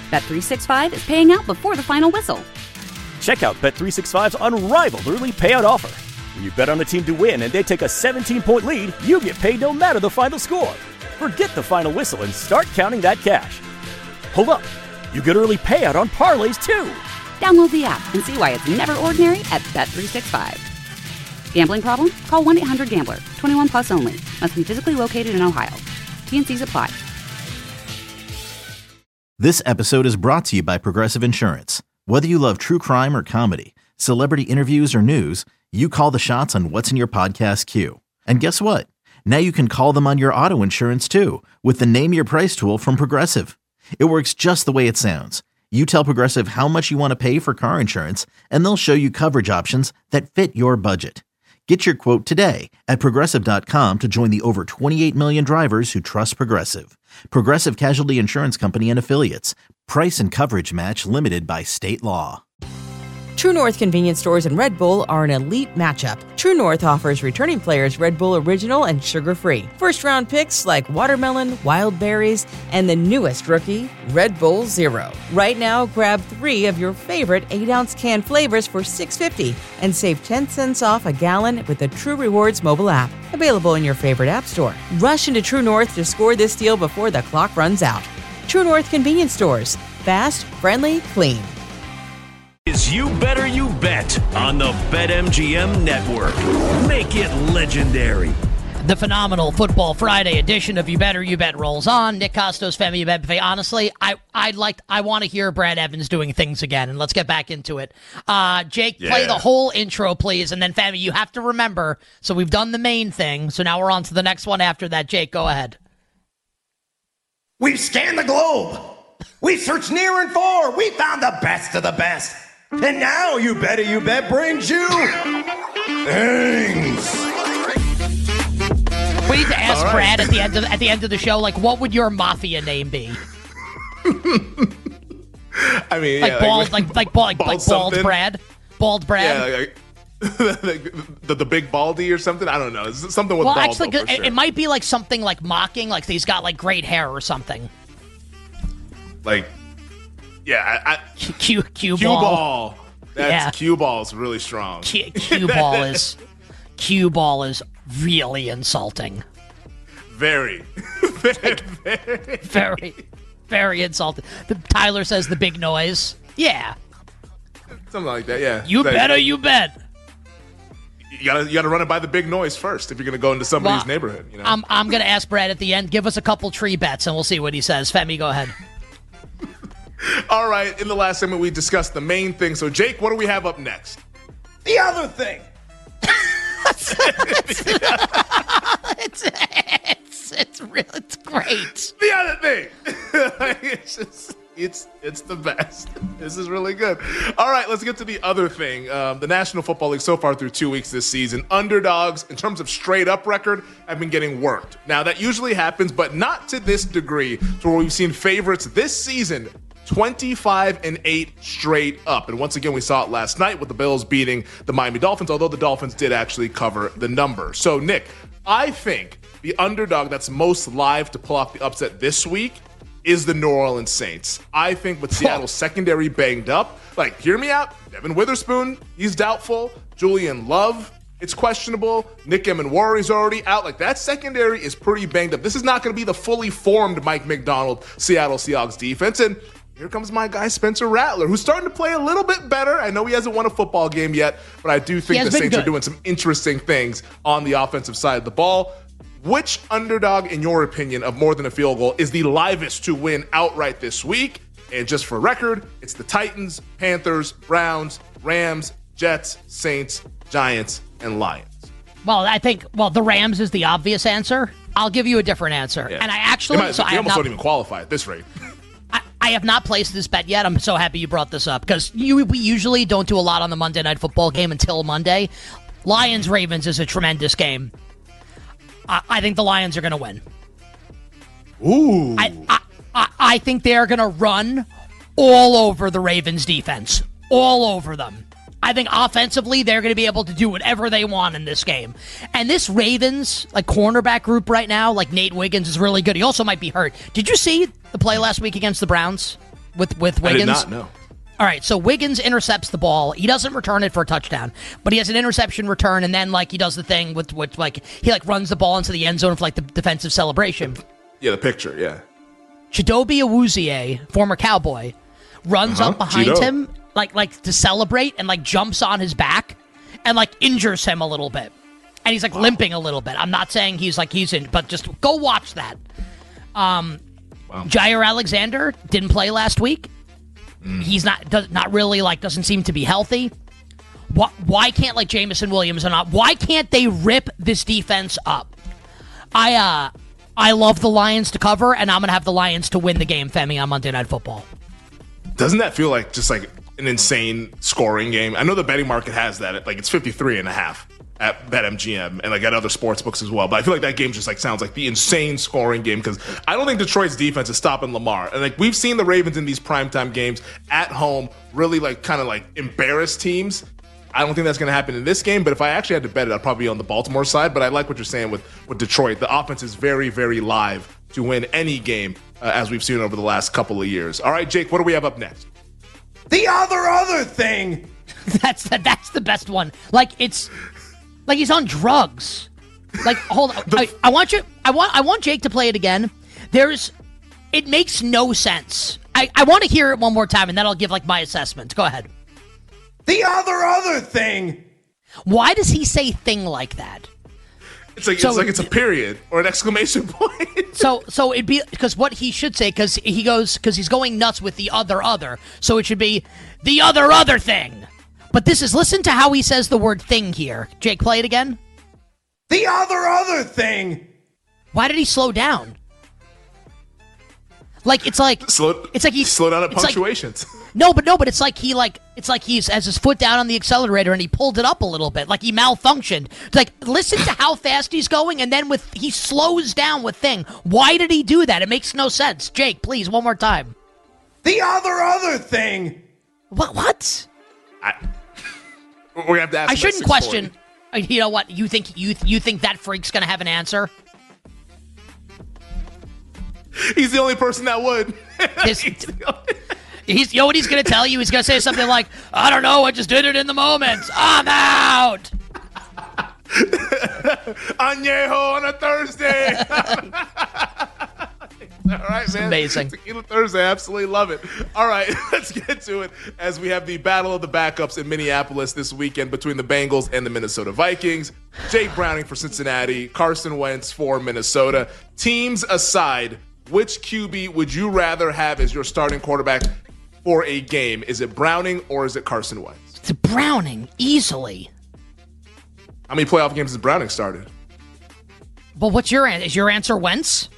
Bet365 is paying out before the final whistle. Check out Bet365's unrivaled early payout offer. When you bet on a team to win and they take a 17-point lead, you get paid no matter the final score. Forget the final whistle and start counting that cash. Hold up. You get early payout on parlays, too. Download the app and see why it's never ordinary at Bet365. Gambling problem? Call 1-800-GAMBLER. 21 plus only. Must be physically located in Ohio. T&Cs apply. This episode is brought to you by Progressive Insurance. Whether you love true crime or comedy, celebrity interviews or news, you call the shots on what's in your podcast queue. And guess what? Now you can call them on your auto insurance too with the Name Your Price tool from Progressive. It works just the way it sounds. You tell Progressive how much you want to pay for car insurance, and they'll show you coverage options that fit your budget. Get your quote today at Progressive.com to join the over 28 million drivers who trust Progressive. Progressive Casualty Insurance Company and Affiliates. Price and coverage match limited by state law. True North convenience stores and Red Bull are an elite matchup. True North offers returning players Red Bull Original and sugar-free. First-round picks like watermelon, wild berries, and the newest rookie, Red Bull Zero. Right now, grab 3 of your favorite 8-ounce can flavors for $6.50 and save 10 cents off a gallon with the True Rewards mobile app. Available in your favorite app store. Rush into True North to score this deal before the clock runs out. True North convenience stores. Fast, friendly, clean. Is You Better You Bet on the BetMGM Network. Make it legendary. The phenomenal Football Friday edition of You Better You Bet rolls on. Nick Costos, Femi You Bet Buffet. Honestly, I want to hear Brad Evans doing things again, and let's get back into it. Jake, play the whole intro, please, and then Femi, you have to remember. So we've done the main thing, so now we're on to the next one after that. Jake, go ahead. We've scanned the globe. We've searched near and far. We found the best of the best. And now You Better You Bet brings you things. We need to ask Brad at the end of the show, like, what would your mafia name be? I mean, bald Brad, bald Brad. Yeah, the big baldy or something. I don't know. It's something with bald. Actually, for sure. It might be like something like mocking, like he's got like great hair or something. Like. Yeah, Cue ball. Cue ball's really strong. Cue ball is really insulting. Very insulting. Tyler says the big noise. Yeah, something like that. Yeah. You bet. You gotta run it by the big noise first if you're gonna go into somebody's neighborhood. You know? I'm gonna ask Brad at the end. Give us a couple tree bets and we'll see what he says. Femi, go ahead. All right, in the last segment, we discussed the main thing. So, Jake, what do we have up next? The other thing. It's great. The other thing. It's the best. This is really good. All right, let's get to the other thing. The National Football League so far through 2 weeks this season, underdogs in terms of straight up record have been getting worked. Now that usually happens, but not to this degree, to where we've seen favorites this season 25-8 straight up. And once again, we saw it last night with the Bills beating the Miami Dolphins, although the Dolphins did actually cover the number. So, Nick, I think the underdog that's most live to pull off the upset this week is the New Orleans Saints. I think with Seattle's secondary banged up, like, hear me out, Devin Witherspoon, he's doubtful. Julian Love, it's questionable. Nick Emenwari's already out. Like, that secondary is pretty banged up. This is not going to be the fully formed Mike McDonald Seattle Seahawks defense. And here comes my guy, Spencer Rattler, who's starting to play a little bit better. I know he hasn't won a football game yet, but I do think the Saints are doing some interesting things on the offensive side of the ball. Which underdog, in your opinion, of more than a field goal is the livest to win outright this week? And just for record, it's the Titans, Panthers, Browns, Rams, Jets, Saints, Giants, and Lions. Well, I think, the Rams is the obvious answer. I'll give you a different answer. Yeah. And I actually... They almost don't even qualify at this rate. I have not placed this bet yet. I'm so happy you brought this up because we usually don't do a lot on the Monday Night Football game until Monday. Lions-Ravens is a tremendous game. I think the Lions are going to win. Ooh. I think they're going to run all over the Ravens defense. All over them. I think offensively, they're going to be able to do whatever they want in this game. And this Ravens, cornerback group right now, Nate Wiggins is really good. He also might be hurt. Did you see the play last week against the Browns? with Wiggins? I did not know. All right, so Wiggins intercepts the ball. He doesn't return it for a touchdown, but he has an interception return, and then he does the thing with he runs the ball into the end zone for the defensive celebration. Yeah, the picture. Yeah. Chidobe Awuzie, former Cowboy, runs up behind him like to celebrate and jumps on his back and injures him a little bit, and he's limping a little bit. I'm not saying he's in, but just go watch that. Jair Alexander didn't play last week. He's not really doesn't seem to be healthy. Why can't Jamison Williams why can't they rip this defense up? I love the Lions to cover, and I'm gonna have the Lions to win the game, Femi, on Monday Night Football. Doesn't that feel just an insane scoring game? I know the betting market has that at it's 53.5 at BetMGM and at other sports books as well. But I feel that game just sounds like the insane scoring game because I don't think Detroit's defense is stopping Lamar. And we've seen the Ravens in these primetime games at home really embarrass teams. I don't think that's going to happen in this game, but if I actually had to bet it, I'd probably be on the Baltimore side. But I like what you're saying with Detroit. The offense is very, very live to win any game as we've seen over the last couple of years. All right, Jake, what do we have up next? The other thing. That's the best one. It's he's on drugs. Hold on. I want Jake to play it again. It makes no sense. I want to hear it one more time, and then I'll give my assessment. Go ahead. The other thing. Why does he say thing like that? It's it's a period or an exclamation point. so it'd be because what he should say because he's going nuts with the other. So it should be the other thing. But listen to how he says the word thing here. Jake, play it again. The other thing. Why did he slow down? He slow down at punctuations. No, but it's he has his foot down on the accelerator and he pulled it up a little bit, he malfunctioned. Listen to how fast he's going, and then he slows down with thing. Why did he do that? It makes no sense. Jake, please, one more time. The other thing. What? We're gonna have to ask. I shouldn't question. You know what? You think that freak's gonna have an answer? He's the only person that would. You know what he's going to tell you? He's going to say something like, I don't know, I just did it in the moment. I'm out. Añejo on a Thursday. All right, man. Amazing. Tequila Thursday, absolutely love it. All right, let's get to it as we have the battle of the backups in Minneapolis this weekend between the Bengals and the Minnesota Vikings. Jake Browning for Cincinnati, Carson Wentz for Minnesota. Teams aside, which QB would you rather have as your starting quarterback for a game? Is it Browning or is it Carson Wentz? It's Browning, easily. How many playoff games has Browning started? But what's your answer? Is your answer Wentz?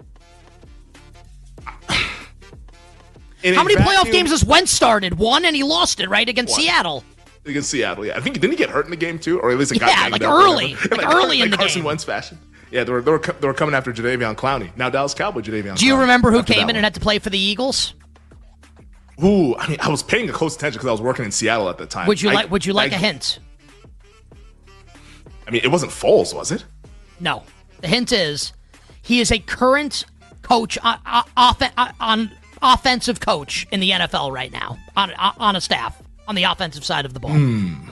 How many playoff games has Wentz started? One, and he lost it, right, against Seattle. Against Seattle, yeah. I think, didn't he get hurt in the game, too? Or at least it got early. Early in the Carson game. Wentz fashion. Yeah, they were coming after Jadeveon Clowney. Now Dallas Cowboy Jadeveon Clowney. Do you remember who came in and had to play for the Eagles? Ooh, I was paying close attention because I was working in Seattle at the time. Would you like a hint? It wasn't Foles, was it? No. The hint is he is a current coach on offensive coach in the NFL right now on a staff on the offensive side of the ball.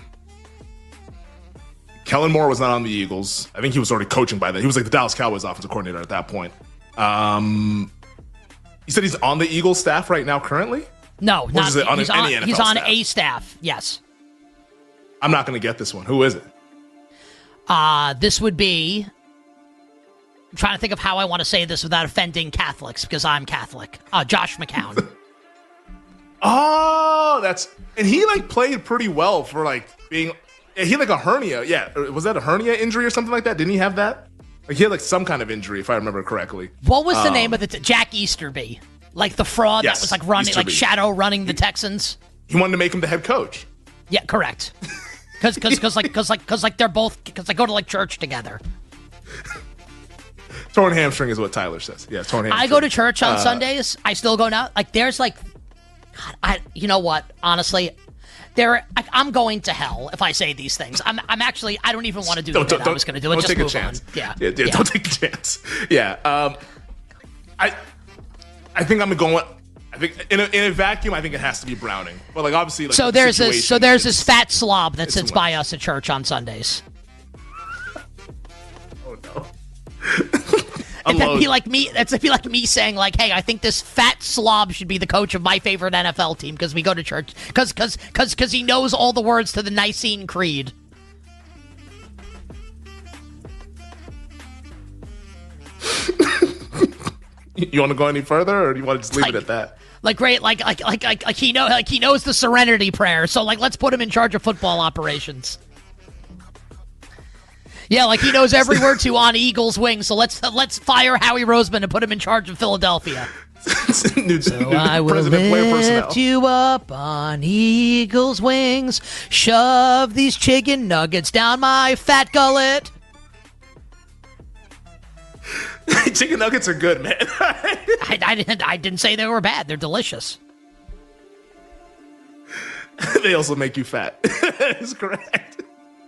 Kellen Moore was not on the Eagles. I think he was already coaching by then. He was the Dallas Cowboys offensive coordinator at that point. You said he's on the Eagles staff right now currently? No, he's on staff. A staff, yes. I'm not going to get this one. Who is it? This would be... I'm trying to think of how I want to say this without offending Catholics, because I'm Catholic. Josh McCown. And he played pretty well for being... Yeah, he had a hernia. Yeah, was that a hernia injury or something like that? Didn't he have that? He had some kind of injury, if I remember correctly. What was the name of the Jack Easterby? The fraud that was running, Easterby. Shadow running the Texans. He wanted to make him the head coach. Yeah, correct. Because they're both because they go to church together. Torn hamstring is what Tyler says. Yeah, torn hamstring. I go to church on Sundays. I still go now. There's God, you know what? Honestly. I'm going to hell if I say these things. I'm actually, I don't even want to do the bit I was going to do. Don't take a chance. Yeah, don't take a chance. Yeah. I think I'm going I think in a vacuum, I think it has to be Browning. But like obviously, like, so there's this fat slob that sits by us at church on Sundays. Oh no. That'd be like me saying like, "Hey, I think this fat slob should be the coach of my favorite NFL team because we go to church because he knows all the words to the Nicene Creed." You want to go any further, or do you want to just leave it at that? Like great, like he knows the Serenity Prayer. So like, let's put him in charge of football operations. Yeah, like he knows every word to On Eagles Wings. So let's fire Howie Roseman and put him in charge of Philadelphia. I will lift you up on Eagles Wings. Shove these chicken nuggets down my fat gullet. Chicken nuggets are good, man. I didn't say they were bad. They're delicious. They also make you fat. That is correct.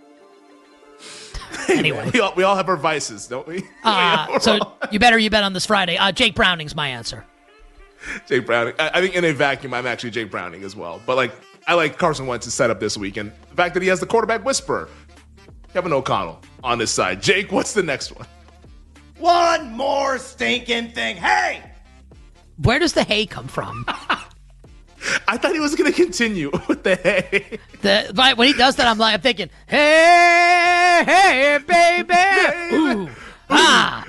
Anyway, we all have our vices, don't we? So you bet on this Friday. Jake Browning's my answer. Jake Browning. I think in a vacuum, I'm actually Jake Browning as well. But like, I like Carson Wentz's setup this weekend. The fact that he has the quarterback whisperer, Kevin O'Connell, on his side. Jake, what's the next one? One more stinking thing. Hey! Where does the hay come from? I thought he was going to continue with the hay. Right, when he does that, I'm thinking, hey, baby. Ooh, I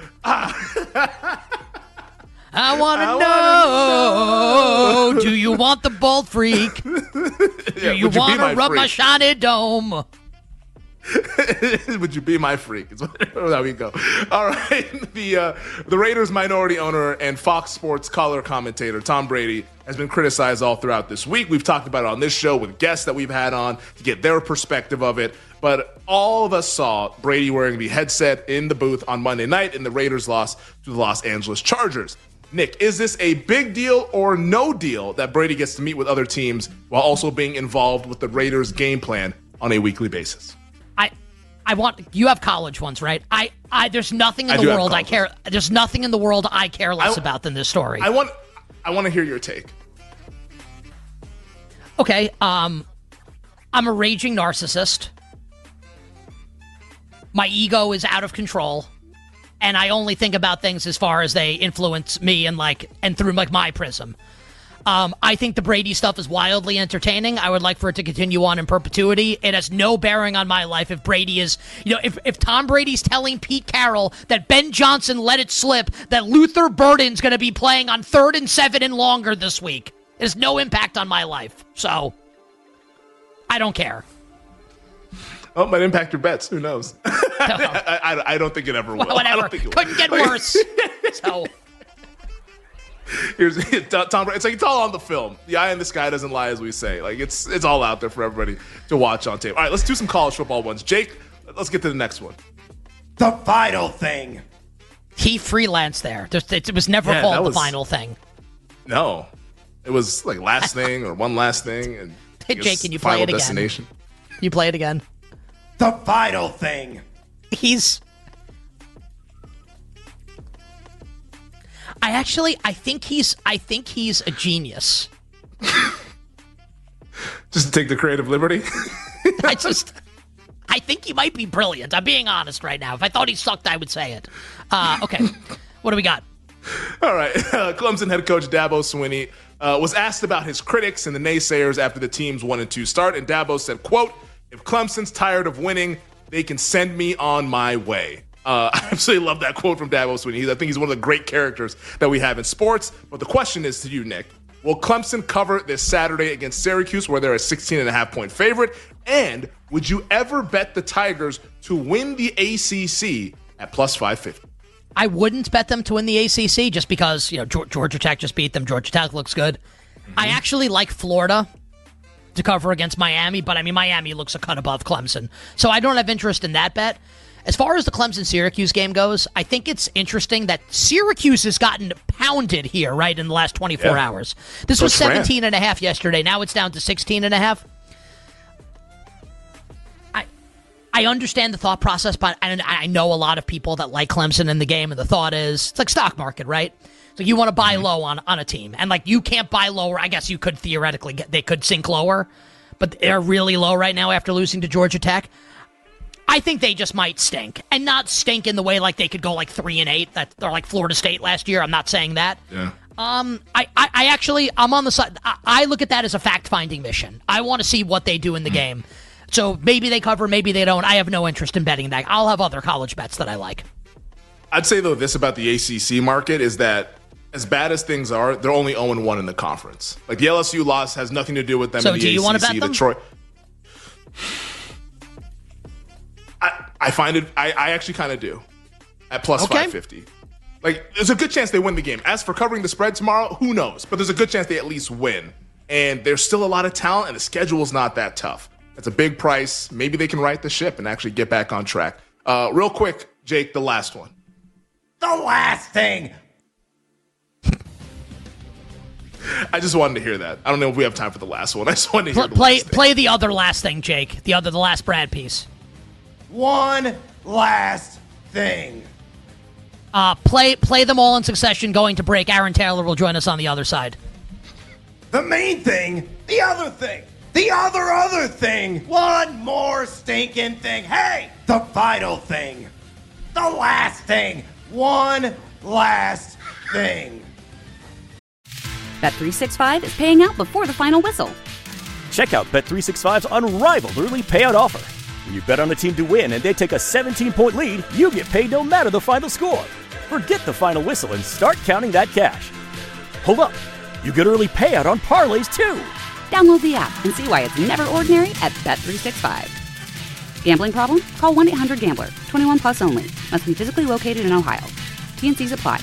want to know, do you want the bald freak? Do you want to rub my shiny dome? Would you be my freak? There we go. All right. The Raiders minority owner and Fox Sports color commentator Tom Brady has been criticized all throughout this week. We've talked about it on this show with guests that we've had on to get their perspective of it. But all of us saw Brady wearing the headset in the booth on Monday night, and the Raiders lost to the Los Angeles Chargers. Nick, is this a big deal or no deal that Brady gets to meet with other teams while also being involved with the Raiders' game plan on a weekly basis? You have college ones, right? There's nothing in the world I care. There's nothing in the world I care less about than this story. I want to hear your take. Okay. I'm a raging narcissist. My ego is out of control, and I only think about things as far as they influence me and through my prism. I think the Brady stuff is wildly entertaining. I would like for it to continue on in perpetuity. It has no bearing on my life if Brady is, if Tom Brady's telling Pete Carroll that Ben Johnson let it slip, that Luther Burden's going to be playing on 3rd and 7 and longer this week. It has no impact on my life. So, I don't care. Oh, it might impact your bets. Who knows? I don't think it ever will. Whatever. Couldn't get worse. So... Here's Tom Brady. It's like it's all on the film. The eye in the sky doesn't lie, as we say. Like it's all out there for everybody to watch on tape. All right, let's do some college football ones. Jake, let's get to the next one. The final thing. He freelanced there. It was never called the final thing. No, it was like last thing or one last thing. And Jake, can you play it again? You play it again. The final thing. I think he's a genius. Just to take the creative liberty? I think he might be brilliant. I'm being honest right now. If I thought he sucked, I would say it. Okay, what do we got? All right. Clemson head coach Dabo Swinney was asked about his critics and the naysayers after the team's 1-2 start, and Dabo said, quote, "If Clemson's tired of winning, they can send me on my way." I absolutely love that quote from Dabo Swinney. I think he's one of the great characters that we have in sports. But the question is to you, Nick. Will Clemson cover this Saturday against Syracuse, where they're a 16.5-point favorite? And would you ever bet the Tigers to win the ACC at plus 550? I wouldn't bet them to win the ACC just because, Georgia Tech just beat them. Georgia Tech looks good. Mm-hmm. I actually like Florida to cover against Miami, but Miami looks a cut above Clemson. So I don't have interest in that bet. As far as the Clemson-Syracuse game goes, I think it's interesting that Syracuse has gotten pounded here, right, in the last 24 hours. This was 17.5 yesterday. Now it's down to 16.5. I understand the thought process, but I know a lot of people that like Clemson in the game, and the thought is, it's like stock market, right? So you want to buy low on a team, and like you can't buy lower. I guess you could theoretically they could sink lower, but they're really low right now after losing to Georgia Tech. I think they just might stink, and not stink in the way like they could go like 3-8, or like Florida State last year. I'm not saying that. Yeah. I'm on the side. I look at that as a fact-finding mission. I want to see what they do in the game. So maybe they cover, maybe they don't. I have no interest in betting that. I'll have other college bets that I like. I'd say, though, this about the ACC market is that as bad as things are, they're only 0-1 in the conference. Like, the LSU loss has nothing to do with them so in the ACC. So do you want to bet them? Troy. I find it, I actually kind of do, at plus 550. Like, there's a good chance they win the game. As for covering the spread tomorrow, who knows? But there's a good chance they at least win. And there's still a lot of talent, and the schedule's not that tough. It's a big price. Maybe they can right the ship and actually get back on track. Real quick, Jake, the last one. The last thing. I just wanted to hear that. I don't know if we have time for the last one. I just wanted to hear the last thing. Play the other last thing, Jake. The last Brad piece. One last thing. Play them all in succession. Going to break. Aaron Taylor will join us on the other side. The main thing. The other thing. The other thing. One more stinking thing. Hey, the vital thing. The last thing. One last thing. Bet365 is paying out before the final whistle. Check out Bet365's unrivaled early payout offer. When you bet on a team to win and they take a 17-point lead, you get paid no matter the final score. Forget the final whistle and start counting that cash. Hold up. You get early payout on parlays, too. Download the app and see why it's never ordinary at Bet365. Gambling problem? Call 1-800-GAMBLER. 21 plus only. Must be physically located in Ohio. T&Cs apply.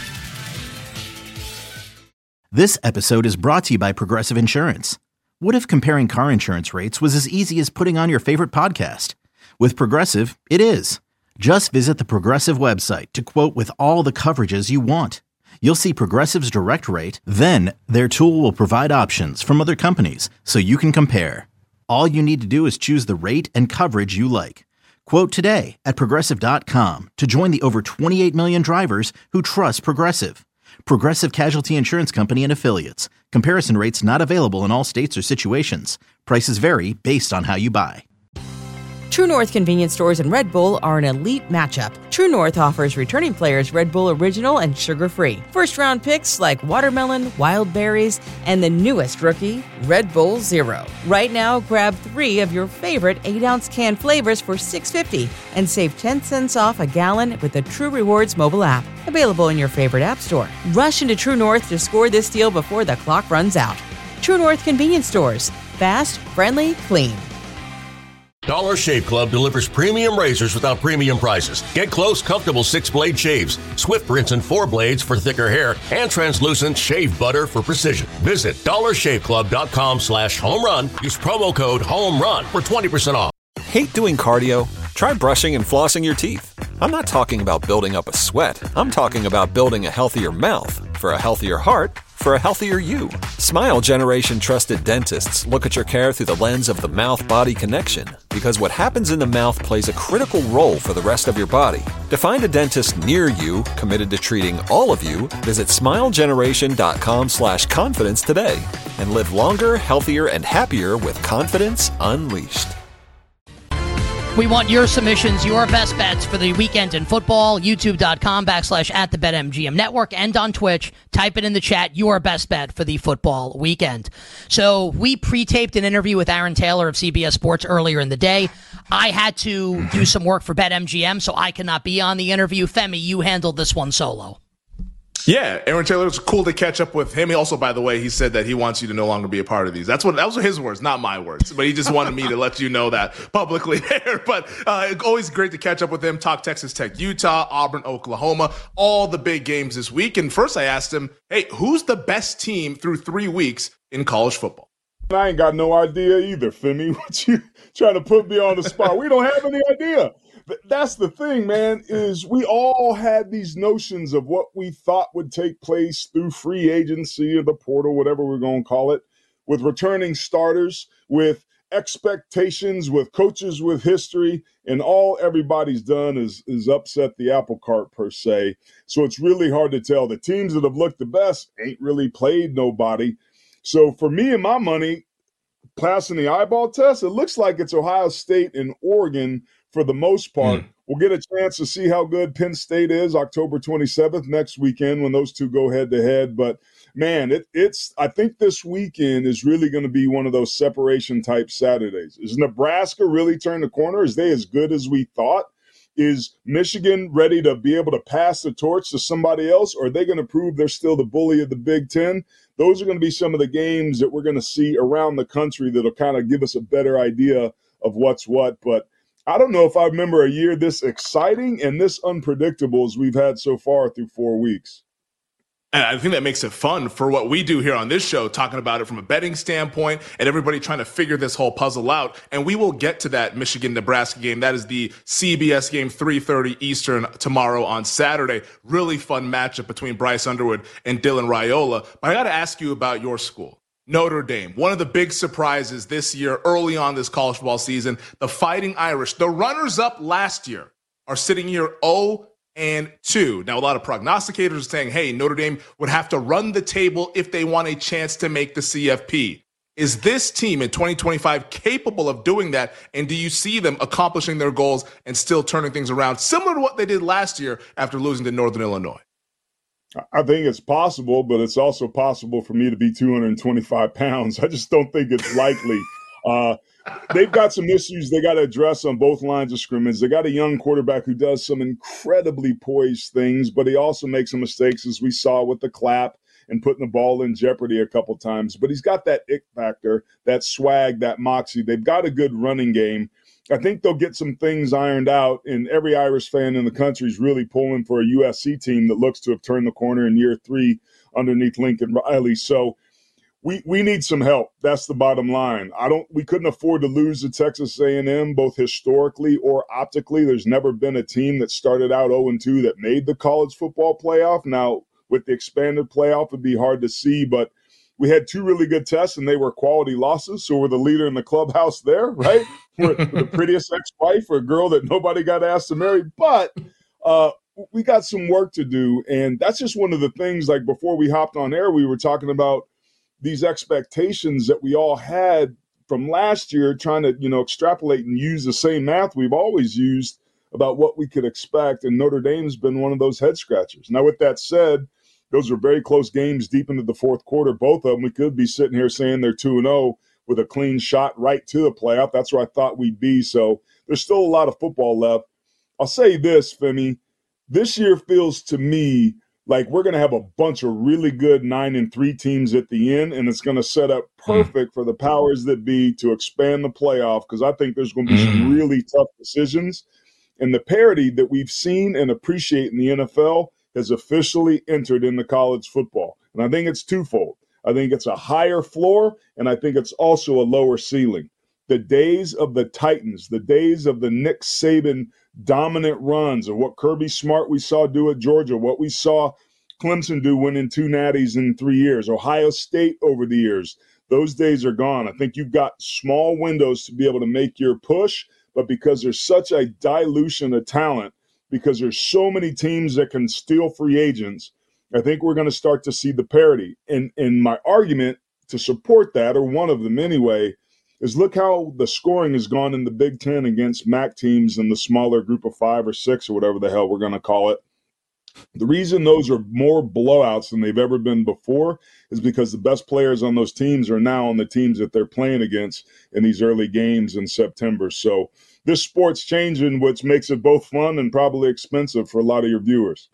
This episode is brought to you by Progressive Insurance. What if comparing car insurance rates was as easy as putting on your favorite podcast? With Progressive, it is. Just visit the Progressive website to quote with all the coverages you want. You'll see Progressive's direct rate, then their tool will provide options from other companies so you can compare. All you need to do is choose the rate and coverage you like. Quote today at Progressive.com to join the over 28 million drivers who trust Progressive. Progressive Casualty Insurance Company and Affiliates. Comparison rates not available in all states or situations. Prices vary based on how you buy. True North convenience stores and Red Bull are an elite matchup. True North offers returning players Red Bull Original and sugar-free. First-round picks like watermelon, wild berries, and the newest rookie, Red Bull Zero. Right now, grab 3 of your favorite 8-ounce can flavors for $6.50 and save 10 cents off a gallon with the True Rewards mobile app. Available in your favorite app store. Rush into True North to score this deal before the clock runs out. True North convenience stores. Fast, friendly, clean. Dollar Shave Club delivers premium razors without premium prices. Get close, comfortable 6-blade shaves, swift rinse and 4 blades for thicker hair, and translucent shave butter for precision. Visit dollarshaveclub.com/home run. Use promo code HOMERUN for 20% off. Hate doing cardio? Try brushing and flossing your teeth. I'm not talking about building up a sweat. I'm talking about building a healthier mouth for a healthier heart for a healthier you. Smile Generation trusted dentists look at your care through the lens of the mouth-body connection, because what happens in the mouth plays a critical role for the rest of your body. To find a dentist near you committed to treating all of you, visit smilegeneration.com/confidence today and live longer, healthier, and happier with confidence unleashed. We want your submissions, your best bets for the weekend in football. YouTube.com/@the BetMGM Network and on Twitch. Type it in the chat, your best bet for the football weekend. So we pre-taped an interview with Aaron Taylor of CBS Sports earlier in the day. I had to do some work for BetMGM, so I cannot be on the interview. Femi, you handled this one solo. Yeah, Aaron Taylor, it's cool to catch up with him. He also, by the way, he said that he wants you to no longer be a part of these. That was his words, not my words. But he just wanted me to let you know that publicly there. But always great to catch up with him, talk Texas Tech, Utah, Auburn, Oklahoma, all the big games this week. And first I asked him, hey, who's the best team through 3 weeks in college football? I ain't got no idea either, Femi. What you trying to put me on the spot? We don't have any idea. That's the thing, man, is we all had these notions of what we thought would take place through free agency or the portal, whatever we're going to call it, with returning starters, with expectations with coaches with history, and all everybody's done is upset the apple cart per se. So it's really hard to tell. The teams that have looked the best ain't really played nobody. So for me and my money, passing the eyeball test, it looks like it's Ohio State and Oregon for the most part. We'll get a chance to see how good Penn State is October 27th next weekend when those two go head-to-head. But, man, I think this weekend is really going to be one of those separation-type Saturdays. Is Nebraska really turned the corner? Is they as good as we thought? Is Michigan ready to be able to pass the torch to somebody else, or are they going to prove they're still the bully of the Big Ten? Those are going to be some of the games that we're going to see around the country that'll kind of give us a better idea of what's what. But I don't know if I remember a year this exciting and this unpredictable as we've had so far through 4 weeks. And I think that makes it fun for what we do here on this show, talking about it from a betting standpoint and everybody trying to figure this whole puzzle out. And we will get to that Michigan-Nebraska game. That is the CBS game, 3:30 Eastern tomorrow on Saturday. Really fun matchup between Bryce Underwood and Dylan Raiola. But I got to ask you about your school, Notre Dame. One of the big surprises this year, early on this college football season, the Fighting Irish, the runners-up last year, are sitting here 0-2. Now, a lot of prognosticators are saying, hey, Notre Dame would have to run the table if they want a chance to make the CFP. Is this team in 2025 capable of doing that? And do you see them accomplishing their goals and still turning things around, similar to what they did last year after losing to Northern Illinois? I think it's possible, but it's also possible for me to be 225 pounds. I just don't think it's likely. They've got some issues they got to address on both lines of scrimmage. They got a young quarterback who does some incredibly poised things, but he also makes some mistakes, as we saw with the clap and putting the ball in jeopardy a couple times. But he's got that it factor, that swag, that moxie. They've got a good running game. I think they'll get some things ironed out, and every Irish fan in the country is really pulling for a USC team that looks to have turned the corner in year 3 underneath Lincoln Riley. So we need some help. That's the bottom line. We couldn't afford to lose to Texas A&M, both historically or optically. There's never been a team that started out 0-2 that made the college football playoff. Now, with the expanded playoff, it'd be hard to see, but we had 2 really good tests, and they were quality losses, so we're the leader in the clubhouse there, right? We're the prettiest ex-wife or a girl that nobody got asked to marry. But we got some work to do, and that's just one of the things, like before we hopped on air, we were talking about these expectations that we all had from last year, trying to, extrapolate and use the same math we've always used about what we could expect, and Notre Dame's been one of those head-scratchers. Now, with that said, those were very close games deep into the fourth quarter. Both of them, we could be sitting here saying they're 2-0 with a clean shot right to the playoff. That's where I thought we'd be. So there's still a lot of football left. I'll say this, Femi. This year feels to me like we're going to have a bunch of really good 9-3 teams at the end, and it's going to set up perfect for the powers that be to expand the playoff, because I think there's going to be some really tough decisions. And the parity that we've seen and appreciate in the NFL has officially entered into college football. And I think it's twofold. I think it's a higher floor, and I think it's also a lower ceiling. The days of the Titans, the days of the Nick Saban dominant runs, of what Kirby Smart we saw do at Georgia, what we saw Clemson do winning 2 natties in 3 years, Ohio State over the years, those days are gone. I think you've got small windows to be able to make your push, but because there's such a dilution of talent, because there's so many teams that can steal free agents, I think we're going to start to see the parity. And my argument to support that, or one of them anyway, is look how the scoring has gone in the Big Ten against MAC teams in the smaller group of 5 or 6 or whatever the hell we're going to call it. The reason those are more blowouts than they've ever been before is because the best players on those teams are now on the teams that they're playing against in these early games in September. So this sport's changing, which makes it both fun and probably expensive for a lot of your viewers.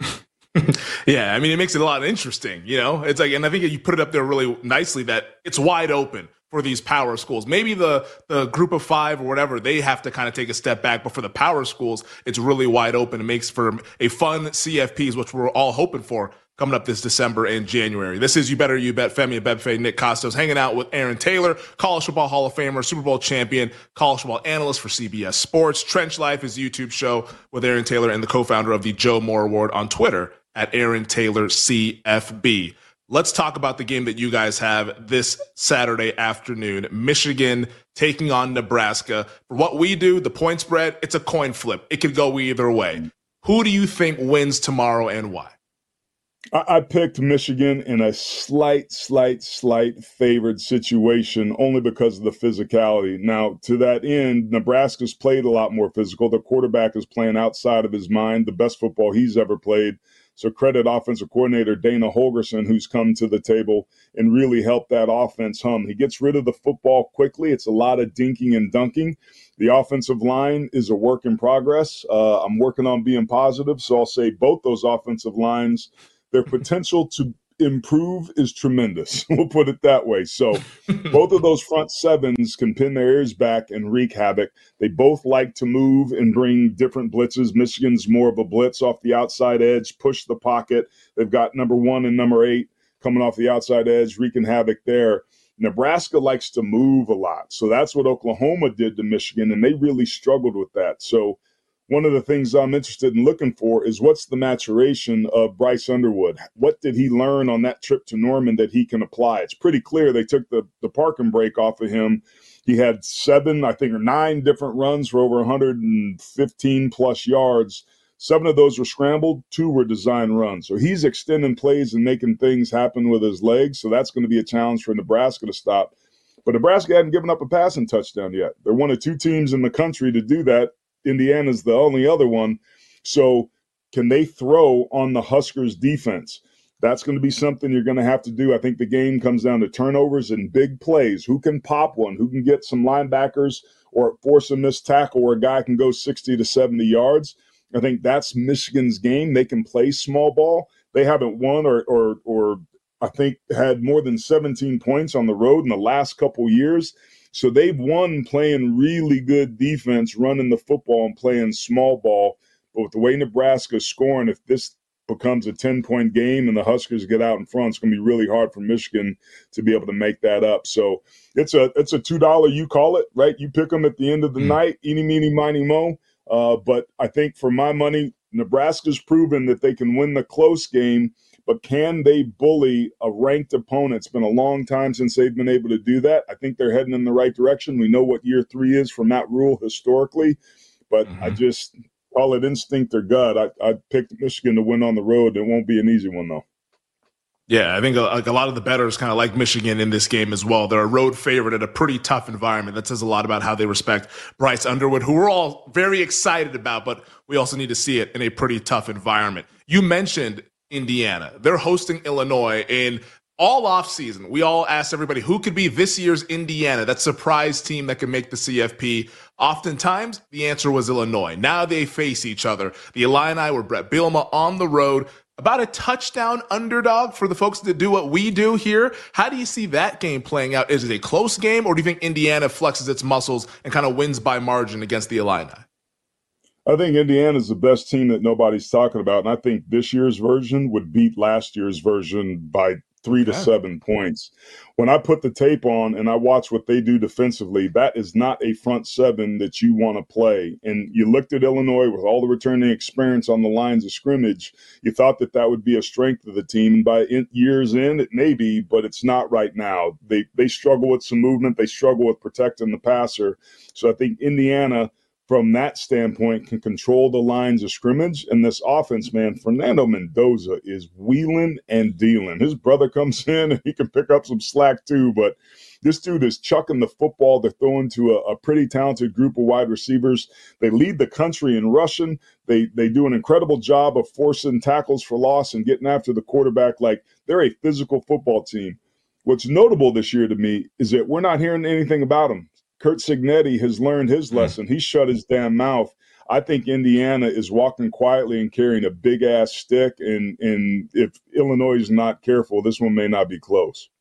Yeah, I mean, it makes it a lot interesting, It's like, and I think you put it up there really nicely that it's wide open for these power schools. Maybe the group of 5 or whatever, they have to kind of take a step back, but for the power schools, it's really wide open. It makes for a fun CFPs, which we're all hoping for coming up this December and January. This is You Better You Bet, Femi Abebefe, Nick Kostos, hanging out with Aaron Taylor, College Football Hall of Famer, Super Bowl champion, college football analyst for CBS Sports. Trench Life is YouTube show with Aaron Taylor and the co-founder of the Joe Moore Award on Twitter at Aaron Taylor CFB. let's talk about the game that you guys have this Saturday afternoon. Michigan taking on Nebraska. For what we do, the point spread, it's a coin flip. It could go either way. Who do you think wins tomorrow and why? I picked Michigan in a slight favored situation only because of the physicality. Now, to that end, Nebraska's played a lot more physical. The quarterback is playing outside of his mind, the best football he's ever played. So credit offensive coordinator Dana Holgorsen, who's come to the table and really helped that offense hum. He gets rid of the football quickly. It's a lot of dinking and dunking. The offensive line is a work in progress. I'm working on being positive, so I'll say both those offensive lines, their potential to improve is tremendous. We'll put it that way. So both of those front sevens can pin their ears back and wreak havoc. They both like to move and bring different blitzes. Michigan's more of a blitz off the outside edge, push the pocket. They've got number 1 and number 8 coming off the outside edge, wreaking havoc there. Nebraska likes to move a lot. So that's what Oklahoma did to Michigan, and they really struggled with that. So one of the things I'm interested in looking for is what's the maturation of Bryce Underwood? What did he learn on that trip to Norman that he can apply? It's pretty clear they took the parking brake off of him. He had 7, I think, or 9 different runs for over 115 plus yards. 7 of those were scrambled, 2 were design runs. So he's extending plays and making things happen with his legs. So that's going to be a challenge for Nebraska to stop. But Nebraska hadn't given up a passing touchdown yet. They're one of 2 teams in the country to do that. Indiana's the only other one. So can they throw on the Huskers defense? That's going to be something you're going to have to do. I think the game comes down to turnovers and big plays. Who can pop one? Who can get some linebackers or force a missed tackle where a guy can go 60 to 70 yards? I think that's Michigan's game. They can play small ball. They haven't won or I think had more than 17 points on the road in the last couple years. So they've won playing really good defense, running the football and playing small ball. But with the way Nebraska's scoring, if this becomes a 10-point game and the Huskers get out in front, it's going to be really hard for Michigan to be able to make that up. So it's a $2, you call it, right? You pick them at the end of the night, eeny, meeny, miny, mo. But I think for my money, Nebraska's proven that they can win the close game. But can they bully a ranked opponent? It's been a long time since they've been able to do that. I think they're heading in the right direction. We know what year 3 is for Matt Rule historically, but I just call it instinct or gut. I picked Michigan to win on the road. It won't be an easy one, though. Yeah, I think a lot of the bettors kind of like Michigan in this game as well. They're a road favorite at a pretty tough environment. That says a lot about how they respect Bryce Underwood, who we're all very excited about, but we also need to see it in a pretty tough environment. You mentioned Indiana. They're hosting Illinois, and all offseason, we all asked everybody who could be this year's Indiana, that surprise team that can make the CFP. Oftentimes, the answer was Illinois. Now they face each other. The Illini were Brett Bielema on the road, about a touchdown underdog for the folks that do what we do here. How do you see that game playing out? Is it a close game, or do you think Indiana flexes its muscles and kind of wins by margin against the Illini? I think Indiana's the best team that nobody's talking about, and I think this year's version would beat last year's version by 3 to 7 points. When I put the tape on and I watch what they do defensively, that is not a front seven that you want to play. And you looked at Illinois with all the returning experience on the lines of scrimmage. You thought that that would be a strength of the team. And by years in, it may be, but it's not right now. They struggle with some movement. They struggle with protecting the passer. So I think Indiana, from that standpoint, can control the lines of scrimmage. And this offense, man, Fernando Mendoza is wheeling and dealing. His brother comes in and he can pick up some slack too, but this dude is chucking the football. They're throwing to a pretty talented group of wide receivers. They lead the country in rushing. They do an incredible job of forcing tackles for loss and getting after the quarterback. Like, they're a physical football team. What's notable this year to me is that we're not hearing anything about them. Kurt Cignetti has learned his lesson. He shut his damn mouth. I think Indiana is walking quietly and carrying a big-ass stick, and if Illinois is not careful, this one may not be close.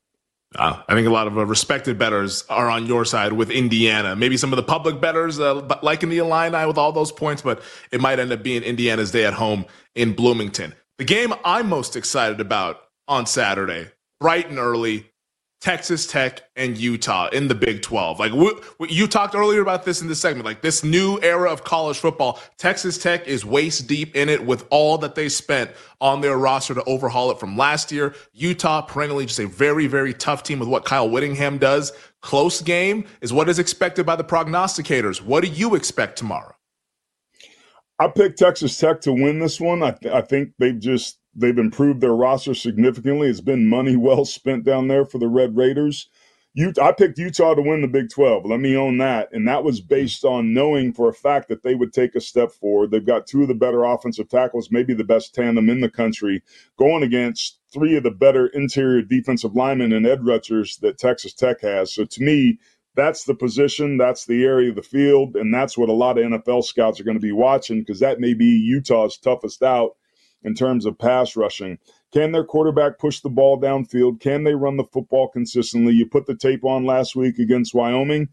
I think a lot of respected bettors are on your side with Indiana. Maybe some of the public bettors liking the Illini with all those points, but it might end up being Indiana's day at home in Bloomington. The game I'm most excited about on Saturday, bright and early, Texas Tech and Utah in the Big 12. Like you talked earlier about this in this segment, like this new era of college football, Texas Tech is waist deep in it with all that they spent on their roster to overhaul it from last year. Utah, perennially just a very, very tough team with what Kyle Whittingham does. Close game is what is expected by the prognosticators. What do you expect tomorrow? I picked Texas Tech to win this one. I think they've improved their roster significantly. It's been money well spent down there for the Red Raiders. I picked Utah to win the Big 12. Let me own that. And that was based on knowing for a fact that they would take a step forward. They've got two of the better offensive tackles, maybe the best tandem in the country, going against three of the better interior defensive linemen and edge rushers that Texas Tech has. So to me, that's the position, that's the area of the field, and that's what a lot of NFL scouts are going to be watching, because that may be Utah's toughest out in terms of pass rushing. Can their quarterback push the ball downfield? Can they run the football consistently? You put the tape on last week against Wyoming.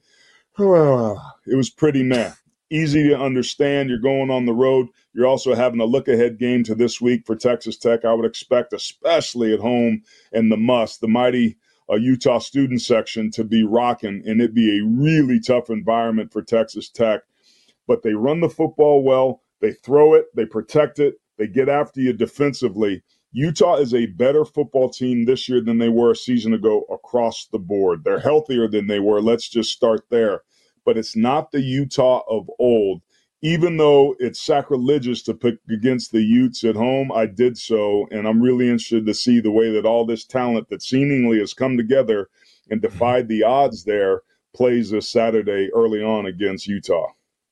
It was pretty meh. Easy to understand. You're going on the road. You're also having a look-ahead game to this week for Texas Tech. I would expect, especially at home and the mighty Utah student section, to be rocking, and it'd be a really tough environment for Texas Tech. But they run the football well. They throw it. They protect it. They get after you defensively. Utah is a better football team this year than they were a season ago across the board. They're healthier than they were. Let's just start there. But it's not the Utah of old. Even though it's sacrilegious to pick against the Utes at home, I did so, and I'm really interested to see the way that all this talent that seemingly has come together and defied the odds there plays this Saturday early on against Utah.